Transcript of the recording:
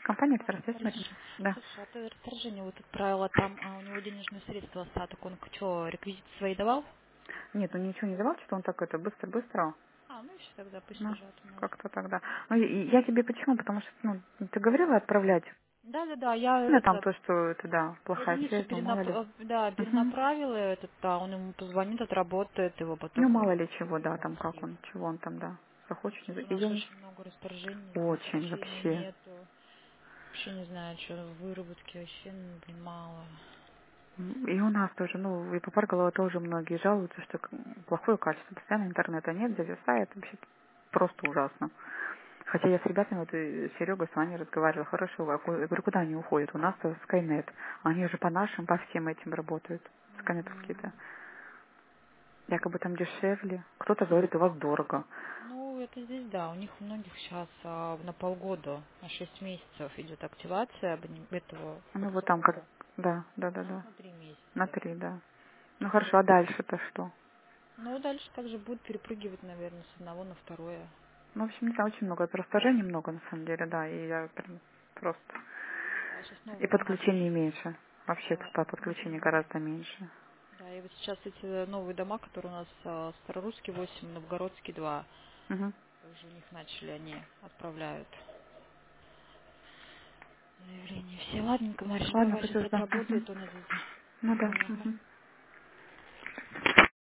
Компания Да, «Экстрасвязь», Марина. хорошо. Да. Слушай, а ты расторжение вот отправила там, у него денежные средства остаток, он что, реквизиты свои давал? Нет, он ничего не давал, что он так это быстро-быстро. А, ну еще тогда пусть Ну, лежат у нас. как-то тогда. Ну, и я тебе почему? Потому что, ну, ты говорила отправлять. Да, я Ну, там этот, то, что это, да, я плохая Денису связь, ну, мало ли. Угу. перенаправила этот, да, он ему позвонит, отработает его, Ну, потом мало ли чего, да, там, как спасибо. он, чего он там, да, захочет. Сейчас у И нас я не... очень много расторжений, Очень возвращений вообще. нету. Вообще не знаю, что выработки вообще, блин, мало. И у нас тоже, ну, и Попарголова тоже многие жалуются, что плохое качество. Постоянно интернета нет, зависает. Вообще просто ужасно. Хотя я с ребятами, вот Серега с вами разговаривала, хорошо, я говорю, куда они уходят? У нас Скайнет. Они же по нашим, по всем этим работают. Скайнетовские-то. Мгм. Якобы там дешевле. Кто-то говорит, у вас дорого. Ну, это здесь, да, у них у многих сейчас на полгода, на 6 месяцев идет активация этого Ну, вот там как, аукционного. У нас да. на 3 На месяца. 3, да. Ну, хорошо, а дальше-то что? Ну, дальше также будет перепрыгивать, наверное, с одного на второе. Ну, в общем, не знаю, очень много. Расторжений много, на самом деле, да. И я прям просто... Да, сейчас И новые дома подключений тоже. меньше. Вообще, Да. по подключению гораздо меньше. Да, и вот сейчас эти новые дома, которые у нас Старорусский 8, Новгородский 2, Угу. уже у них начали, они отправляют заявление. Все, ладненько, Мариш, Ладно, давай хочу сейчас ждать. Угу. отработает он этот. Ну да. Ага. Угу.